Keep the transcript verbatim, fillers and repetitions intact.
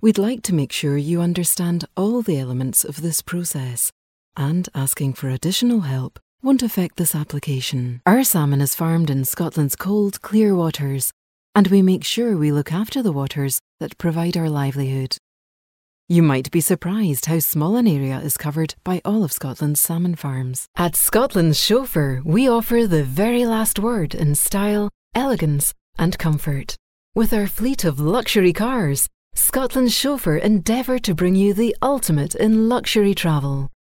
We'd like to make sure you understand all the elements of this process, and asking for additional help won't affect this application. Our salmon is farmed in Scotland's cold, clear waters, and we make sure we look after the waters that provide our livelihood. You might be surprised how small an area is covered by all of Scotland's salmon farms. At Scotland's Chauffeur, we offer the very last word in style, elegance, and comfort. With our fleet of luxury cars, Scotland's Chauffeur endeavour to bring you the ultimate in luxury travel.